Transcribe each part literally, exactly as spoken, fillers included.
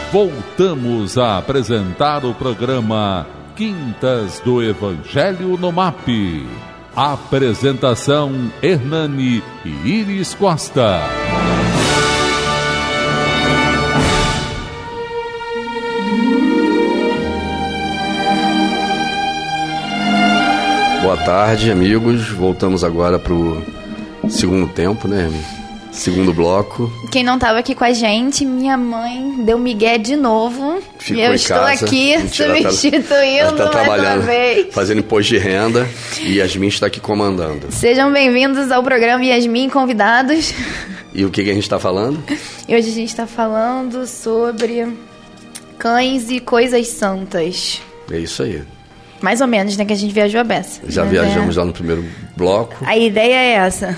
Voltamos a apresentar o programa Quintas do Evangelho no M A P. Apresentação Hernani e Iris Costa. Boa tarde, amigos. Voltamos agora para o segundo tempo, né, Hermi? Segundo bloco. Quem não estava aqui com a gente, minha mãe deu migué de novo. Ficou e eu em estou casa. aqui Mentira, substituindo ela tá, ela tá mais trabalhando, uma vez. fazendo imposto de renda, e Yasmin está aqui comandando. Sejam bem-vindos ao programa Yasmin Convidados. E o que, que a gente está falando? E hoje a gente está falando sobre cães e coisas santas. É isso aí. Mais ou menos, né? Que a gente viajou a beça. Já Mas viajamos é... lá no primeiro bloco. A ideia é essa.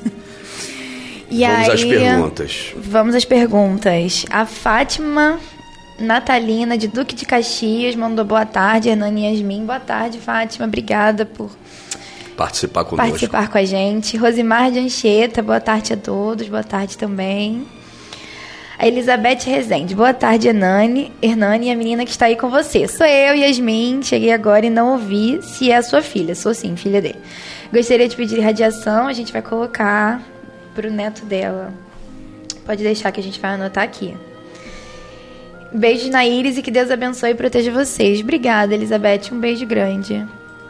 E vamos aí, às perguntas. Vamos às perguntas. A Fátima Natalina, de Duque de Caxias, mandou boa tarde, Hernani e Yasmin. Boa tarde, Fátima. Obrigada por participar conosco. Participar com a gente. Rosimar de Anchieta, boa tarde a todos. Boa tarde também. A Elizabeth Rezende, boa tarde, Hernani, Hernani e a menina que está aí com você. Sou eu, Yasmin, cheguei agora e não ouvi se é a sua filha. Sou sim, filha dele. Gostaria de pedir radiação, a gente vai colocar pro neto dela. Pode deixar que a gente vai anotar aqui. Beijos na Iris e que Deus abençoe e proteja vocês. Obrigada, Elizabeth, um beijo grande.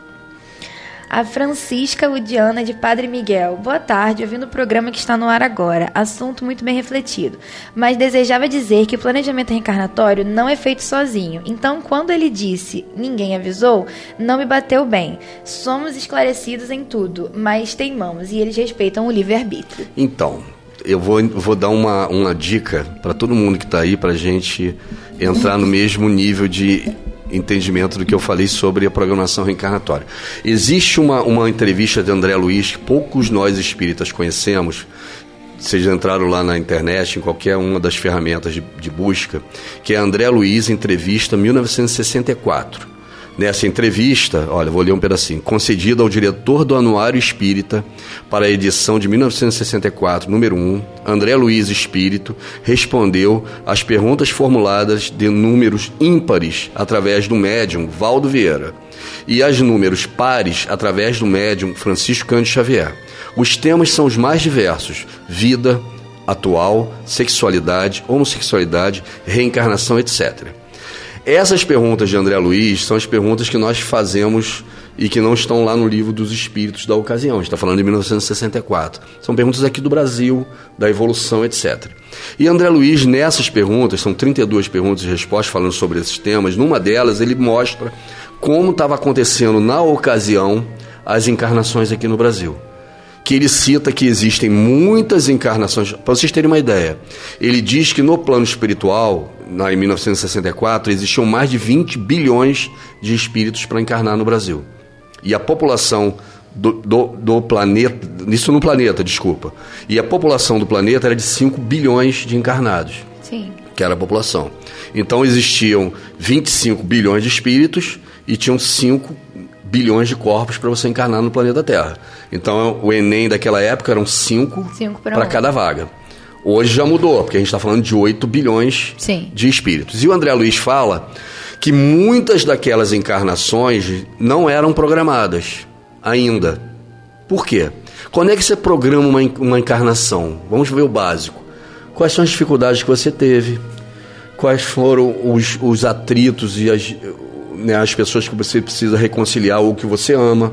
A Francisca Ludiana, de Padre Miguel. Boa tarde, ouvindo o programa que está no ar agora. Assunto muito bem refletido. Mas desejava dizer que o planejamento reencarnatório não é feito sozinho. Então, quando ele disse, ninguém avisou, não me bateu bem. Somos esclarecidos em tudo, mas teimamos e eles respeitam o livre-arbítrio. Então, eu vou, vou dar uma, uma dica para todo mundo que está aí, para a gente entrar no mesmo nível de entendimento do que eu falei sobre a programação reencarnatória. Existe uma, uma entrevista de André Luiz que poucos nós espíritas conhecemos. Vocês entraram lá na internet, em qualquer uma das ferramentas de, de busca, que é André Luiz, entrevista mil novecentos e sessenta e quatro. Nessa entrevista, olha, vou ler um pedacinho, concedida ao diretor do Anuário Espírita para a edição de mil novecentos e sessenta e quatro, número um, André Luiz Espírito respondeu às perguntas formuladas de números ímpares através do médium Valdo Vieira e as números pares através do médium Francisco Cândido Xavier. Os temas são os mais diversos: vida atual, sexualidade, homossexualidade, reencarnação, etcétera. Essas perguntas de André Luiz são as perguntas que nós fazemos e que não estão lá no livro dos espíritos da ocasião. A gente está falando de mil novecentos e sessenta e quatro. São perguntas aqui do Brasil, da evolução, etcétera. E André Luiz, nessas perguntas, são trinta e duas perguntas e respostas falando sobre esses temas. Numa delas, ele mostra como estava acontecendo na ocasião as encarnações aqui no Brasil. Que ele cita que existem muitas encarnações. Para vocês terem uma ideia, ele diz que no plano espiritual, na, em mil novecentos e sessenta e quatro, existiam mais de vinte bilhões de espíritos para encarnar no Brasil. E a população do, do, do planeta, isso no planeta, desculpa, e a população do planeta era de cinco bilhões de encarnados. Sim. Que era a população. Então existiam vinte e cinco bilhões de espíritos e tinham cinco bilhões de corpos para você encarnar no planeta Terra. Então, o Enem daquela época eram cinco para cada vaga. Hoje já mudou, porque a gente está falando de oito bilhões Sim. de espíritos. E o André Luiz fala que muitas daquelas encarnações não eram programadas ainda. Por quê? Quando é que você programa uma, uma encarnação? Vamos ver o básico. Quais são as dificuldades que você teve? Quais foram os, os atritos e as... Né, as pessoas que você precisa reconciliar ou que você ama.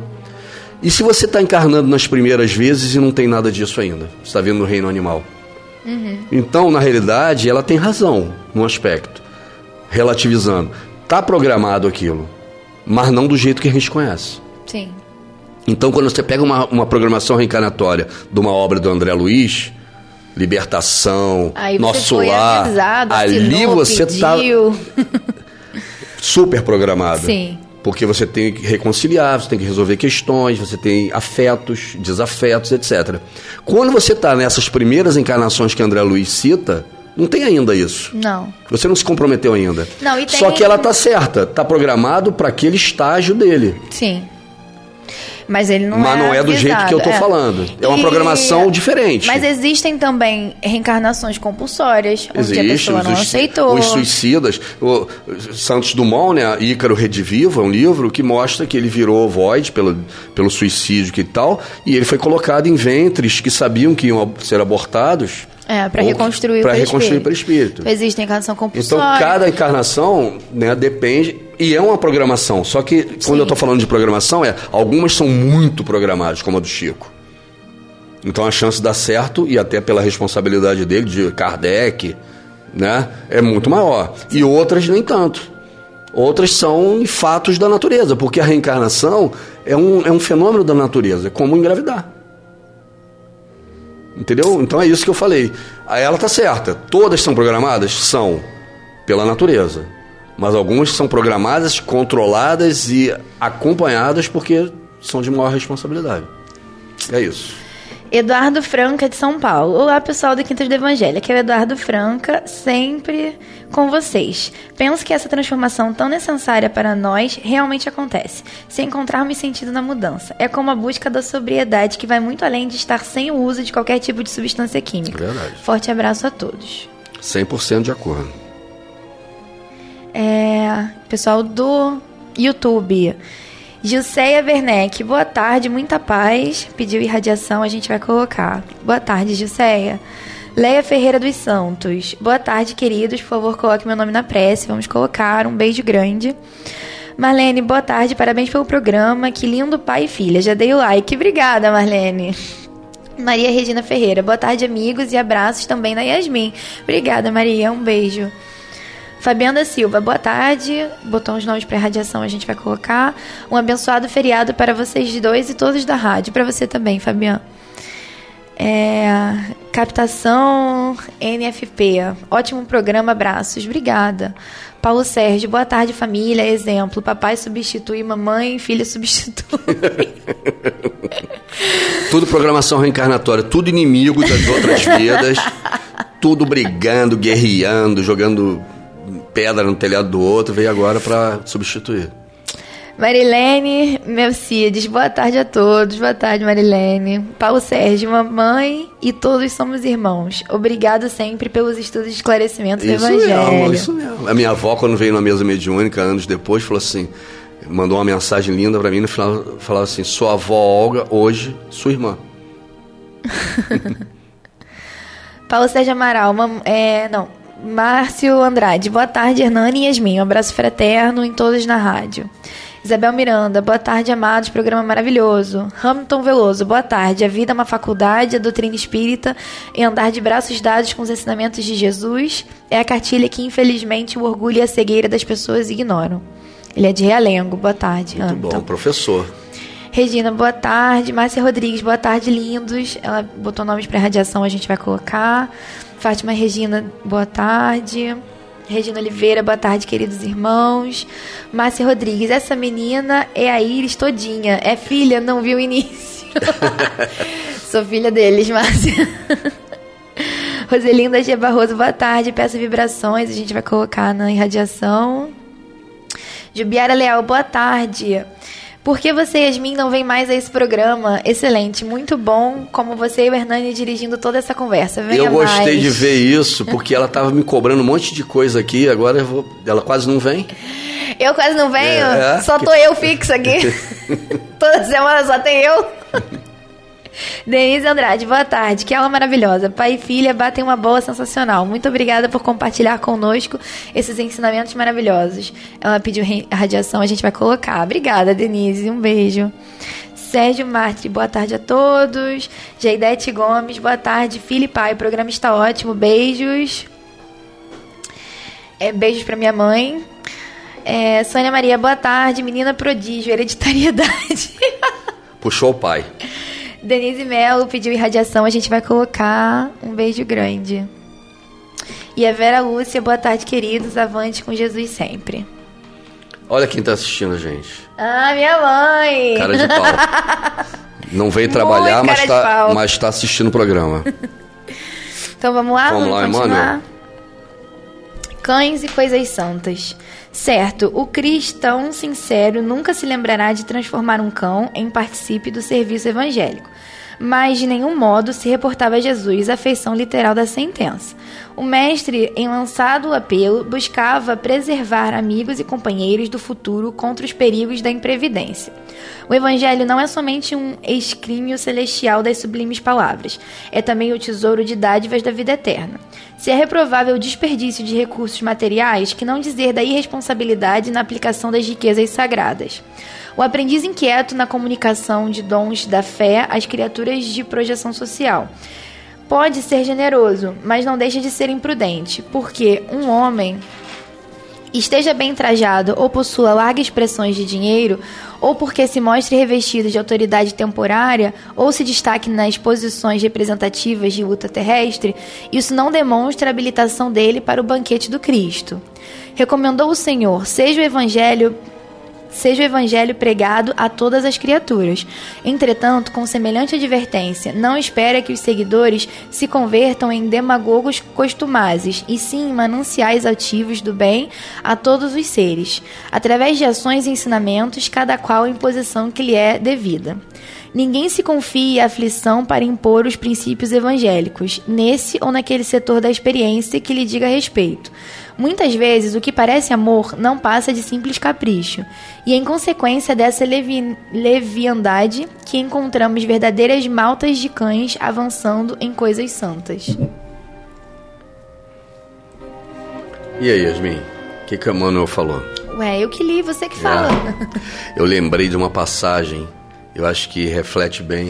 E se você está encarnando nas primeiras vezes e não tem nada disso ainda? Você está vendo no reino animal. Uhum. Então, na realidade, ela tem razão num aspecto, relativizando. Está programado aquilo, mas não do jeito que a gente conhece. Sim. Então, quando você pega uma, uma programação reencarnatória de uma obra do André Luiz, Libertação, aí Nosso Lar, avisado, ali assinou, você está... super programada. Sim. Porque você tem que reconciliar, você tem que resolver questões, você tem afetos, desafetos, etcétera. Quando você está nessas primeiras encarnações que André Luiz cita, não tem ainda isso. Não. Você não se comprometeu ainda. Não, e tem... Só que ela está certa, está programado para aquele estágio dele. Sim. Mas ele não Mas é não é do avisado, jeito que eu tô é. falando. É uma E- programação diferente. Mas existem também reencarnações compulsórias, onde Existe, a pessoa não os, aceitou. Os suicidas. O Santos Dumont, né, Ícaro Redivivo, é um livro que mostra que ele virou void pelo, pelo suicídio que tal, e ele foi colocado em ventres que sabiam que iam ser abortados. É, para ou reconstruir Para o reconstruir o perispírito. perispírito. Existe encarnação Então, compulsória. cada encarnação, né, depende. E é uma programação. Só que, quando Sim. eu estou falando de programação, é algumas são muito programadas, como a do Chico. Então, a chance de dar certo, e até pela responsabilidade dele, de Kardec, né, é muito maior. E outras, nem tanto. Outras são fatos da natureza, porque a reencarnação é um, é um fenômeno da natureza, é como engravidar. Entendeu? Então é isso que eu falei. Aí ela tá certa. Todas são programadas? São. Pela natureza. Mas algumas são programadas, controladas e acompanhadas porque são de maior responsabilidade. É isso. Eduardo Franca, de São Paulo. Olá, pessoal do Quintas do Evangelho. Aqui é o Eduardo Franca, sempre com vocês. Penso que essa transformação tão necessária para nós realmente acontece, se encontrarmos sentido na mudança. É como a busca da sobriedade, que vai muito além de estar sem o uso de qualquer tipo de substância química. Verdade. Forte abraço a todos. cem por cento de acordo. É, pessoal do YouTube. Gilceia Werneck, boa tarde, muita paz. Pediu irradiação, a gente vai colocar. Boa tarde, Gilceia. Leia Ferreira dos Santos, boa tarde, queridos. Por favor, coloque meu nome na prece. Vamos colocar. Um beijo grande. Marlene, boa tarde, parabéns pelo programa. Que lindo pai e filha. Já dei o like. Obrigada, Marlene. Maria Regina Ferreira, boa tarde, amigos, e abraços também da Yasmin. Obrigada, Maria. Um beijo. Fabiana Silva, boa tarde. Botou uns nomes para radiação, a gente vai colocar. Um abençoado feriado para vocês dois e todos da rádio. Para você também, Fabiana. É, captação N F P. Ótimo programa, abraços. Obrigada. Paulo Sérgio, boa tarde, família. Exemplo, papai substitui mamãe, filha substitui. Tudo programação reencarnatória, tudo inimigo das outras vidas, tudo brigando, guerreando, jogando pedra no telhado do outro, veio agora para substituir. Marilene Melcides, boa tarde a todos. Boa tarde, Marilene. Paulo Sérgio, mamãe e todos somos irmãos. Obrigado sempre pelos estudos de esclarecimento do Isso Evangelho. mesmo, isso mesmo. A minha avó, quando veio na mesa mediúnica, anos depois, falou assim, mandou uma mensagem linda para mim, no final falava assim, sua avó Olga, hoje, sua irmã. Paulo Sérgio Amaral, mam, é, não, Márcio Andrade, boa tarde, Hernani e Yasmin. Um abraço fraterno em todos na rádio. Isabel Miranda, boa tarde, amados, programa maravilhoso. Hamilton Veloso, boa tarde. A vida é uma faculdade, a doutrina espírita e andar de braços dados com os ensinamentos de Jesus é a cartilha que, infelizmente, o orgulho e a cegueira das pessoas ignoram. Ele é de Realengo, boa tarde. Muito Hamilton. bom, professor. Regina, boa tarde. Márcia Rodrigues, boa tarde, lindos. Ela botou nomes para radiação, a gente vai colocar. Fátima Regina, boa tarde. Regina Oliveira, boa tarde, queridos irmãos. Márcia Rodrigues, essa menina é a Iris todinha. É filha, não viu o início. Sou filha deles, Márcia. Roselinda G. Barroso, boa tarde. Peço vibrações, a gente vai colocar na irradiação. Jubiara Leal, boa tarde. Por que você e Yasmin não vem mais a esse programa? Excelente, muito bom, como você e o Hernani dirigindo toda essa conversa. Venha eu gostei mais. de ver isso, porque ela estava me cobrando um monte de coisa aqui, agora eu vou... ela quase não vem. Eu quase não venho? É, é. Só tô eu fixa aqui. Toda semana só tem eu. Denise Andrade, boa tarde. Que aula maravilhosa. Pai e filha batem uma bola sensacional. Muito obrigada por compartilhar conosco esses ensinamentos maravilhosos. Ela pediu radiação, a gente vai colocar. Obrigada, Denise. Um beijo. Sérgio Martri, boa tarde a todos. Jaidete Gomes, boa tarde. Filho e pai, o programa está ótimo. Beijos. É, beijos pra minha mãe. É, Sônia Maria, boa tarde. Menina prodígio, hereditariedade. Puxou o pai. Denise Mello pediu irradiação, a gente vai colocar. Um beijo grande. E a Vera Lúcia, boa tarde, queridos. Avante com Jesus sempre. Olha quem tá assistindo a gente. Ah, minha mãe! Cara de pau. Não veio trabalhar, Muito mas cara de tá, pau. mas tá assistindo o programa. Então vamos lá? Vamos lá, continuar? Emmanuel. Cães e coisas santas. Certo, o cristão sincero nunca se lembrará de transformar um cão em participe do serviço evangélico, mas de nenhum modo se reportava a Jesus a feição literal da sentença. O mestre, em lançado apelo, buscava preservar amigos e companheiros do futuro contra os perigos da imprevidência. O Evangelho não é somente um escrínio celestial das sublimes palavras, é também o tesouro de dádivas da vida eterna. Se é reprovável o desperdício de recursos materiais, que não dizer da irresponsabilidade na aplicação das riquezas sagradas. O aprendiz inquieto na comunicação de dons da fé às criaturas de projeção social. Pode ser generoso, mas não deixa de ser imprudente, porque um homem esteja bem trajado ou possua largas expressões de dinheiro, ou porque se mostre revestido de autoridade temporária, ou se destaque nas posições representativas de luta terrestre, isso não demonstra a habilitação dele para o banquete do Cristo. Recomendou o Senhor, seja o Evangelho Seja o evangelho pregado a todas as criaturas. Entretanto, com semelhante advertência, não espera que os seguidores se convertam em demagogos costumazes, e sim em mananciais ativos do bem a todos os seres, através de ações e ensinamentos, cada qual em posição que lhe é devida. Ninguém se confie à aflição para impor os princípios evangélicos, nesse ou naquele setor da experiência que lhe diga respeito. Muitas vezes, o que parece amor não passa de simples capricho, e em consequência dessa levi- leviandade que encontramos verdadeiras maltas de cães avançando em coisas santas. E aí, Yasmin? O que, que a Emmanuel falou? Ué, eu que li, você que fala. É. Eu lembrei de uma passagem, eu acho que reflete bem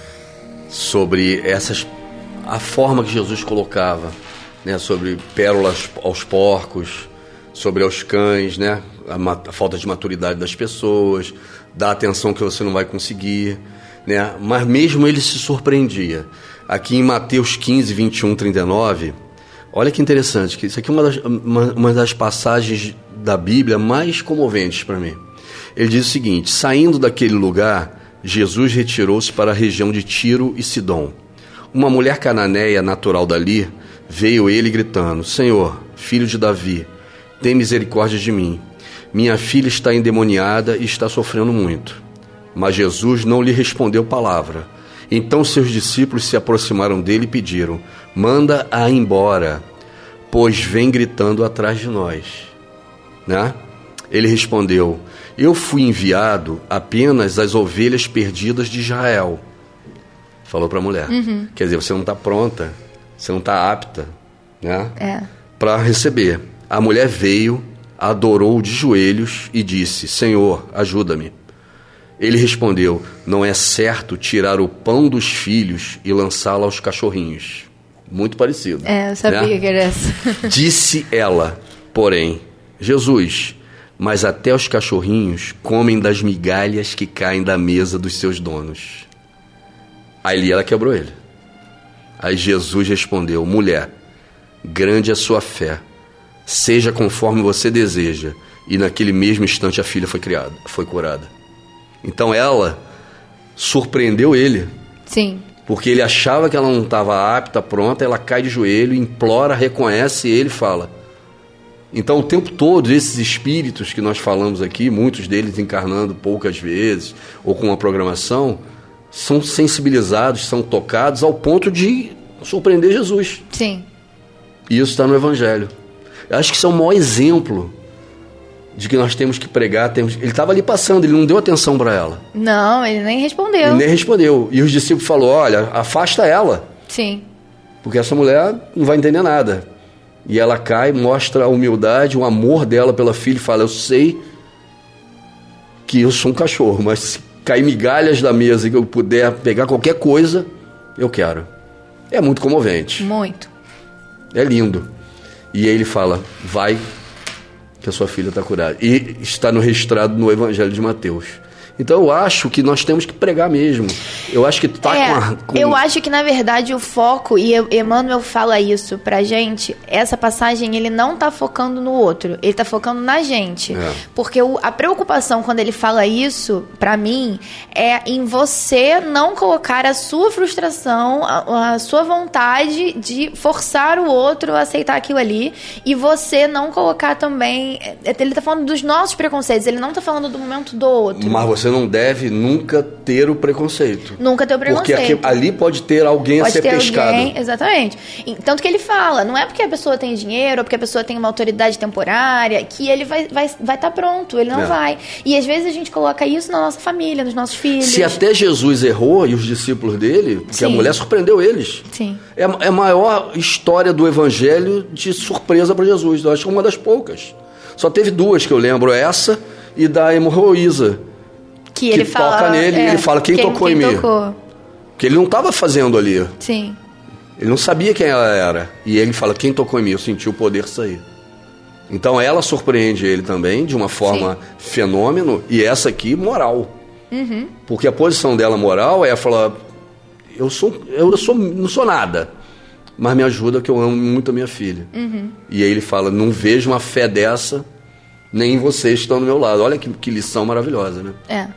sobre essas, a forma que Jesus colocava, né, sobre pérolas aos porcos, sobre aos cães, né, a, ma- a falta de maturidade das pessoas, da atenção que você não vai conseguir, né, mas mesmo ele se surpreendia. Aqui em Mateus quinze, vinte e um, trinta e nove, olha que interessante, que isso aqui é uma das, uma, uma das passagens da Bíblia mais comoventes para mim. Ele diz o seguinte: saindo daquele lugar, Jesus retirou-se para a região de Tiro e Sidom. Uma mulher cananeia natural dali veio ele gritando: Senhor, filho de Davi, tem misericórdia de mim. Minha filha está endemoniada e está sofrendo muito. Mas Jesus não lhe respondeu palavra. Então seus discípulos se aproximaram dele e pediram: manda-a embora, pois vem gritando atrás de nós. Né? Ele respondeu: eu fui enviado apenas às ovelhas perdidas de Israel. Falou para a mulher. Uhum. Quer dizer, você não está pronta, você não está apta, né? É. Para receber. A mulher veio, adorou de joelhos e disse: Senhor, ajuda-me. Ele respondeu: não é certo tirar o pão dos filhos e lançá-lo aos cachorrinhos. Muito parecido. É, eu sabia, né? Que era essa. Disse ela, porém: Jesus, mas até os cachorrinhos comem das migalhas que caem da mesa dos seus donos. Aí ela quebrou ele. Aí Jesus respondeu: mulher, grande é a sua fé, seja conforme você deseja. E naquele mesmo instante a filha foi criada, foi curada. Então ela surpreendeu ele. Sim. Porque ele achava que ela não estava apta, pronta, ela cai de joelho, implora, reconhece, e ele fala. Então o tempo todo esses espíritos que nós falamos aqui, muitos deles encarnando poucas vezes, ou com uma programação, são sensibilizados, são tocados ao ponto de surpreender Jesus. Sim. E isso está no Evangelho. Eu acho que isso é o maior exemplo de que nós temos que pregar. Temos... Ele estava ali passando, ele não deu atenção para ela. Não, ele nem respondeu. Ele nem respondeu. E os discípulos falaram: olha, afasta ela. Sim. Porque essa mulher não vai entender nada. E ela cai, mostra a humildade, o amor dela pela filha e fala: eu sei que eu sou um cachorro, mas se cair migalhas da mesa e que eu puder pegar qualquer coisa, eu quero. É muito comovente. Muito. É lindo. E aí ele fala: vai, que a sua filha está curada. E está no registrado no Evangelho de Mateus. Então eu acho que nós temos que pregar mesmo. Eu acho que tá é, com, a, com... Eu acho que, na verdade, o foco, e Emmanuel fala isso pra gente, essa passagem, ele não tá focando no outro, ele tá focando na gente. É. Porque o, a preocupação, quando ele fala isso, pra mim, é em você não colocar a sua frustração, a, a sua vontade de forçar o outro a aceitar aquilo ali, e você não colocar também... Ele tá falando dos nossos preconceitos, ele não tá falando do momento do outro. Mas você não deve nunca ter o preconceito. Nunca ter o preconceito. Porque aqui, ali pode ter alguém pode a ser ter pescado. Alguém, exatamente. E, tanto que ele fala, não é porque a pessoa tem dinheiro, ou porque a pessoa tem uma autoridade temporária, que ele vai estar vai, vai tá pronto, ele não é. vai. E às vezes a gente coloca isso na nossa família, nos nossos filhos. Se até Jesus errou e os discípulos dele, porque Sim. a mulher surpreendeu eles. Sim. É, é a maior história do evangelho de surpresa para Jesus. Eu acho que é uma das poucas. Só teve duas que eu lembro, essa e da hemorroísa. Que ele que fala, toca nele é, e ele fala, quem, quem tocou quem em mim? Tocou? Que ele não estava fazendo ali. Sim. Ele não sabia quem ela era. E ele fala, quem tocou em mim? Eu senti o poder sair. Então ela surpreende ele também, de uma forma Sim. fenômeno, e essa aqui, moral. Uhum. Porque a posição dela moral é falar, eu, sou, eu sou, não sou nada, mas me ajuda que eu amo muito a minha filha. Uhum. E aí ele fala, não vejo uma fé dessa, nem vocês estão do meu lado. Olha que, que lição maravilhosa, né? É.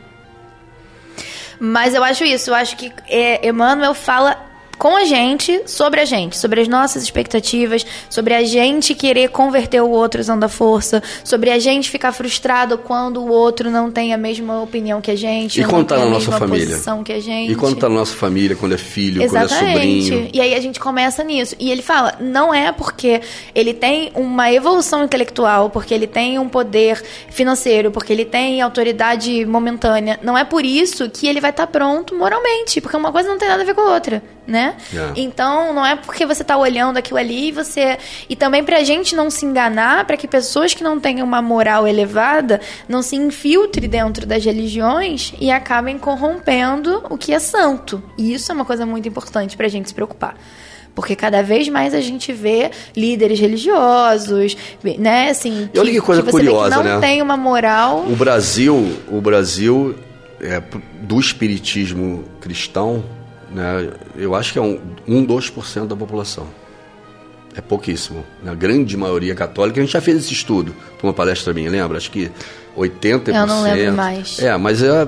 Mas eu acho isso, eu acho que é, Emmanuel fala com a gente, sobre a gente, sobre as nossas expectativas, sobre a gente querer converter o outro usando a força, sobre a gente ficar frustrado quando o outro não tem a mesma opinião que a gente, e quando tá tem na a nossa mesma família? posição que a gente. E quando tá na nossa família, quando é filho, Exatamente. quando é sobrinho. E aí a gente começa nisso. E ele fala, não é porque ele tem uma evolução intelectual, porque ele tem um poder financeiro, porque ele tem autoridade momentânea, não é por isso que ele vai estar pronto moralmente, porque uma coisa não tem nada a ver com a outra, né? É. Então, não é porque você tá olhando aquilo ali e você... E também pra gente não se enganar, para que pessoas que não tenham uma moral elevada não se infiltrem dentro das religiões e acabem corrompendo o que é santo. E isso é uma coisa muito importante pra gente se preocupar. Porque cada vez mais a gente vê líderes religiosos, né, assim... E olha que coisa que você curiosa, vê que não né? tem uma moral... O Brasil, o Brasil é, do espiritismo cristão, né, eu acho que é um, um dois por cento da população. É pouquíssimo. Na grande maioria católica, a gente já fez esse estudo para uma palestra minha, lembra? Acho que oitenta por cento. Eu não lembro mais. É, mas é...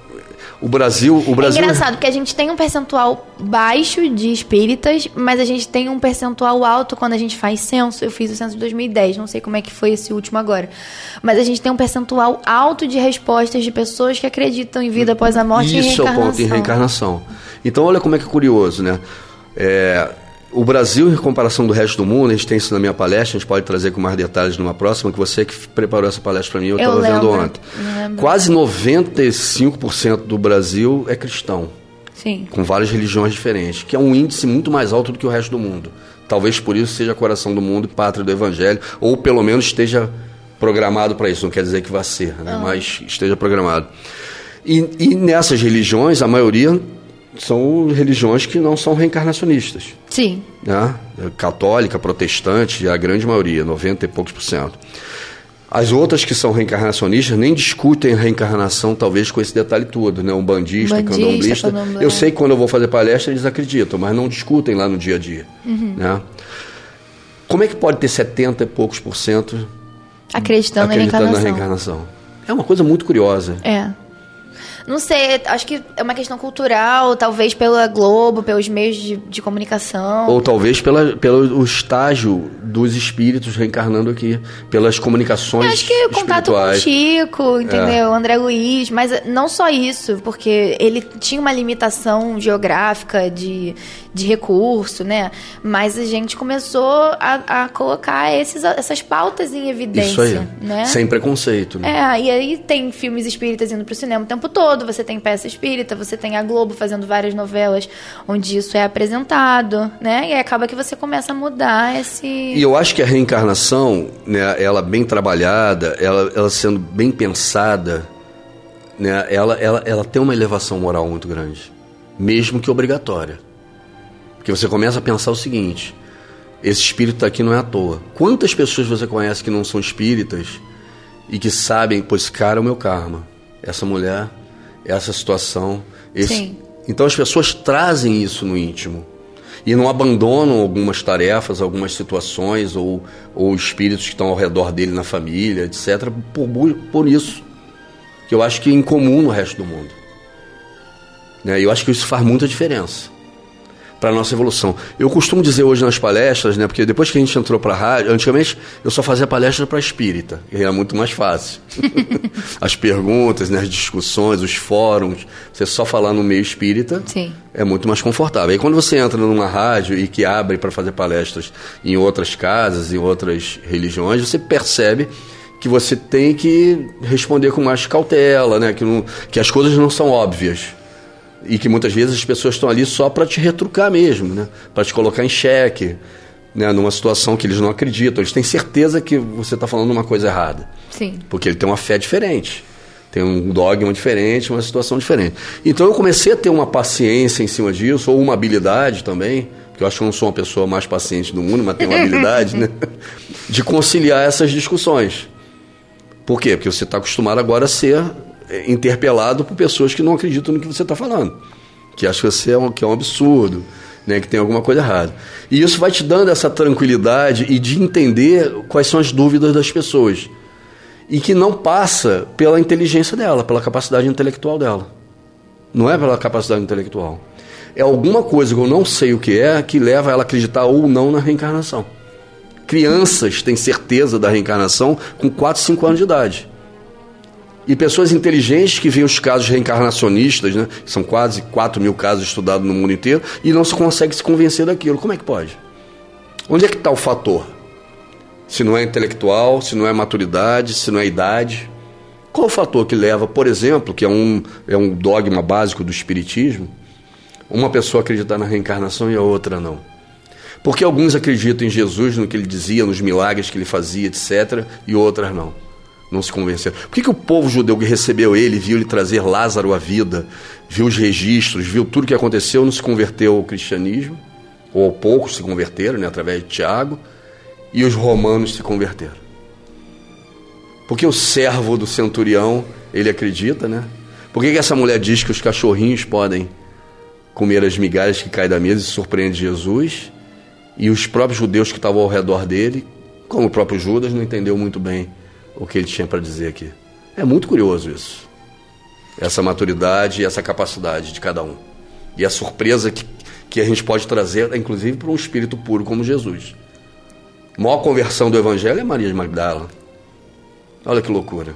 O Brasil, o Brasil... É engraçado, porque a gente tem um percentual baixo de espíritas, mas a gente tem um percentual alto quando a gente faz censo. Eu fiz o censo de dois mil e dez, não sei como é que foi esse último agora. Mas a gente tem um percentual alto de respostas de pessoas que acreditam em vida após a morte e Isso reencarnação. é o ponto, em reencarnação. Então, olha como é que é curioso, né? É... O Brasil, em comparação do resto do mundo, a gente tem isso na minha palestra, a gente pode trazer com mais detalhes numa próxima, que você que preparou essa palestra para mim, eu estava vendo ontem. Quase noventa e cinco por cento do Brasil é cristão. Sim. Com várias religiões diferentes, que é um índice muito mais alto do que o resto do mundo. Talvez por isso seja coração do mundo e pátria do evangelho, ou pelo menos esteja programado para isso, não quer dizer que vá ser, né? Ah. Mas esteja programado. E, e nessas religiões, a maioria... são religiões que não são reencarnacionistas. Sim. Né? Católica, protestante, a grande maioria, noventa e poucos por cento. As outras que são reencarnacionistas nem discutem a reencarnação, talvez com esse detalhe todo, né? Um bandista, bandista candomblista. candomblé. Eu sei que quando eu vou fazer palestra eles acreditam, mas não discutem lá no dia a dia. Uhum. Né? Como é que pode ter setenta e poucos por cento acreditando, acreditando na, reencarnação. na reencarnação? É uma coisa muito curiosa. É. Não sei, acho que é uma questão cultural, talvez pela Globo, pelos meios de, de comunicação. Ou talvez pela, pelo estágio dos espíritos reencarnando aqui, pelas comunicações espirituais. Acho que o contato com o Chico, entendeu? É. André Luiz, mas não só isso, porque ele tinha uma limitação geográfica de, de recurso, né? Mas a gente começou a, a colocar esses, essas pautas em evidência. Isso aí, né? Sem preconceito. Né? É, e aí tem filmes espíritas indo pro cinema o tempo todo, você tem peça espírita, você tem a Globo fazendo várias novelas onde isso é apresentado, né? E aí acaba que você começa a mudar esse... E eu acho que a reencarnação, né, ela bem trabalhada, ela, ela sendo bem pensada, né, ela, ela, ela tem uma elevação moral muito grande, mesmo que obrigatória. Porque você começa a pensar o seguinte, esse espírito está aqui não é à toa. Quantas pessoas você conhece que não são espíritas e que sabem, pô, esse cara é o meu karma, essa mulher... essa situação. Esse... Sim. Então as pessoas trazem isso no íntimo e não abandonam algumas tarefas, algumas situações ou, ou espíritos que estão ao redor dele na família, etcétera, por, por isso, que eu acho que é incomum no resto do mundo. Né? E eu acho que isso faz muita diferença para a nossa evolução. Eu costumo dizer hoje nas palestras, né, porque depois que a gente entrou para a rádio, antigamente eu só fazia palestra para espírita, e era muito mais fácil. As perguntas, né, as discussões, os fóruns, você só falar no meio espírita, sim, é muito mais confortável. E quando você entra numa rádio e que abre para fazer palestras em outras casas, em outras religiões, você percebe que você tem que responder com mais cautela, né, que, não, que as coisas não são óbvias. E que muitas vezes as pessoas estão ali só para te retrucar mesmo, né? Para te colocar em xeque, né? Numa situação que eles não acreditam. Eles têm certeza que você está falando uma coisa errada. Sim. Porque ele tem uma fé diferente, tem um dogma diferente, uma situação diferente. Então eu comecei a ter uma paciência em cima disso, ou uma habilidade também, porque eu acho que eu não sou uma pessoa mais paciente do mundo, mas tenho uma habilidade, né? De conciliar essas discussões. Por quê? Porque você está acostumado agora a ser interpelado por pessoas que não acreditam no que você está falando, que acham que você é um, que é um absurdo, né, que tem alguma coisa errada. E isso vai te dando essa tranquilidade e de entender quais são as dúvidas das pessoas, e que não passa pela inteligência dela, pela capacidade intelectual dela. Não é pela capacidade intelectual. É alguma coisa que eu não sei o que é, que leva ela a acreditar ou não na reencarnação. Crianças têm certeza da reencarnação com quatro, cinco anos de idade. E pessoas inteligentes que veem os casos reencarnacionistas, né? São quase quatro mil casos estudados no mundo inteiro, e não se consegue se convencer daquilo. Como é que pode? Onde é que está o fator? Se não é intelectual, se não é maturidade, se não é idade. Qual o fator que leva, por exemplo, que é um, é um dogma básico do espiritismo, uma pessoa acreditar na reencarnação e a outra não? Porque alguns acreditam em Jesus, no que ele dizia, nos milagres que ele fazia, etcétera, e outras não. Não se convenceram. Por que, que o povo judeu que recebeu ele, viu ele trazer Lázaro à vida, viu os registros, viu tudo que aconteceu, não se converteu ao cristianismo? Ou poucos se converteram, né, através de Tiago, e os romanos se converteram. Porque o servo do centurião, ele acredita, né? Por que, que essa mulher diz que os cachorrinhos podem comer as migalhas que caem da mesa e surpreende Jesus? E os próprios judeus que estavam ao redor dele, como o próprio Judas, não entendeu muito bem o que ele tinha para dizer aqui. É muito curioso isso. Essa maturidade e essa capacidade de cada um. E a surpresa que, que a gente pode trazer, inclusive, para um espírito puro como Jesus. A maior conversão do Evangelho é Maria de Magdala. Olha que loucura.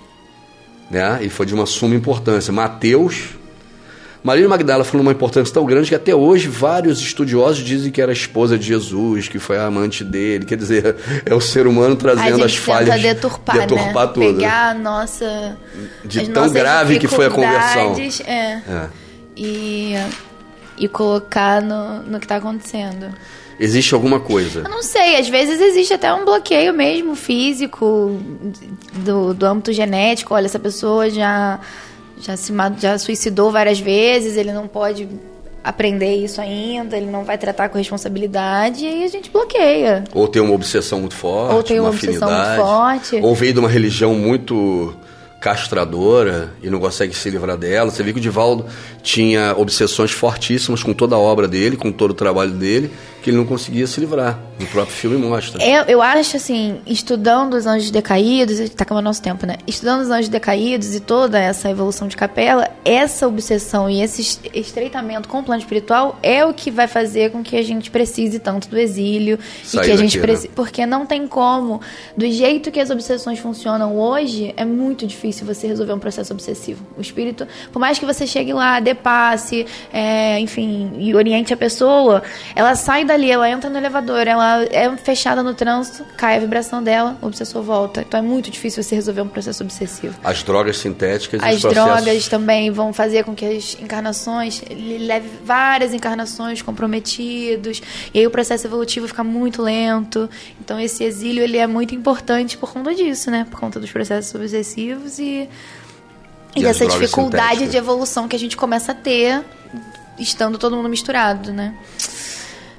Né? E foi de uma suma importância. Mateus... Maria de Magdala foi uma importância tão grande que até hoje vários estudiosos dizem que era a esposa de Jesus, que foi a amante dele. Quer dizer, é o ser humano trazendo as falhas. A gente tenta deturpar, deturpar né? tudo. Pegar a nossa... De tão grave que foi a conversão. É. é. E, e colocar no, no que está acontecendo. Existe alguma coisa? Eu não sei, às vezes existe até um bloqueio mesmo físico, do, do âmbito genético. Olha, essa pessoa já... Já se já suicidou várias vezes, ele não pode aprender isso ainda, ele não vai tratar com responsabilidade, e aí a gente bloqueia. Ou tem uma obsessão muito forte, ou tem uma, uma obsessão afinidade, muito forte. Ou veio de uma religião muito castradora e não consegue se livrar dela. Você viu que o Divaldo tinha obsessões fortíssimas com toda a obra dele, com todo o trabalho dele, que ele não conseguia se livrar. O próprio filme mostra. Eu, eu acho, assim, estudando os Anjos Decaídos, está acabando o nosso tempo, né? Estudando os Anjos Decaídos e toda essa evolução de Capela, essa obsessão e esse estreitamento com o plano espiritual é o que vai fazer com que a gente precise tanto do exílio. Sair e que a gente precise, né? Porque não tem como. Do jeito que as obsessões funcionam hoje, é muito difícil você resolver um processo obsessivo. O espírito, por mais que você chegue lá, dê passe, é, enfim, e oriente a pessoa, ela sai dali, ela entra no elevador, ela é fechada no trânsito, cai a vibração dela, o obsessor volta. Então é muito difícil você resolver um processo obsessivo. As drogas sintéticas, as os processos... drogas também vão fazer com que as encarnações, ele leve várias encarnações comprometidos, e aí o processo evolutivo fica muito lento. Então esse exílio, ele é muito importante por conta disso, né? Por conta dos processos obsessivos e, e, e dessa dificuldade de evolução que a gente começa a ter estando todo mundo misturado, né?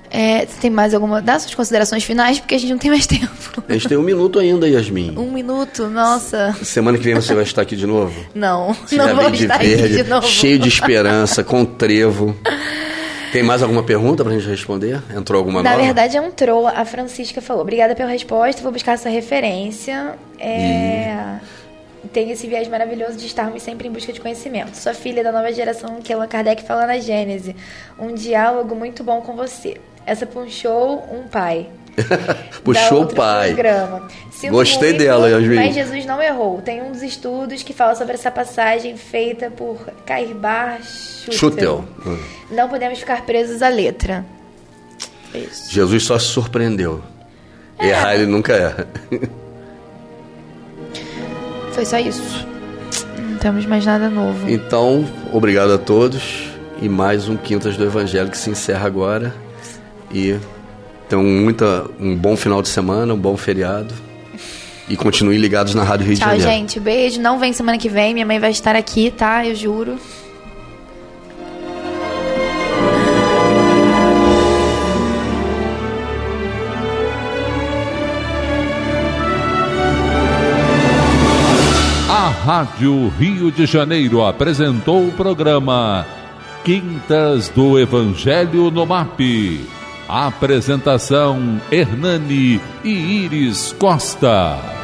É, você tem mais alguma... Dá suas considerações finais, porque a gente não tem mais tempo. A gente tem um minuto ainda, Yasmin. Um minuto? Nossa. Semana que vem você vai estar aqui de novo? Não, você não já vou vem de estar verde, aqui de novo. Cheio de esperança, com trevo. Tem mais alguma pergunta pra gente responder? Entrou alguma Na nova? Na verdade, entrou. A Francisca falou, obrigada pela resposta, vou buscar essa referência. É... E... Tem esse viés maravilhoso de estarmos sempre em busca de conhecimento. Sua filha da nova geração, que Allan Kardec fala na Gênese. Um diálogo muito bom com você. Essa puxou um pai. Puxou o pai. Sinto Gostei muito, dela, Yasmin. Mas Jesus não errou. Tem um dos estudos que fala sobre essa passagem feita por Cairbar Schutel. Não podemos ficar presos à letra. É isso. Jesus só se surpreendeu. É. Errar ele nunca erra. Foi só isso. Não temos mais nada novo. Então, obrigado a todos. E mais um Quintas do Evangelho que se encerra agora. E então muita, um bom final de semana, um bom feriado. E continuem ligados na Rádio Rio de Janeiro. Tchau, gente. Beijo. Não vem semana que vem. Minha mãe vai estar aqui, tá? Eu juro. A Rádio Rio de Janeiro apresentou o programa Quintas do Evangelho no M A P. Apresentação Hernani e Iris Costa.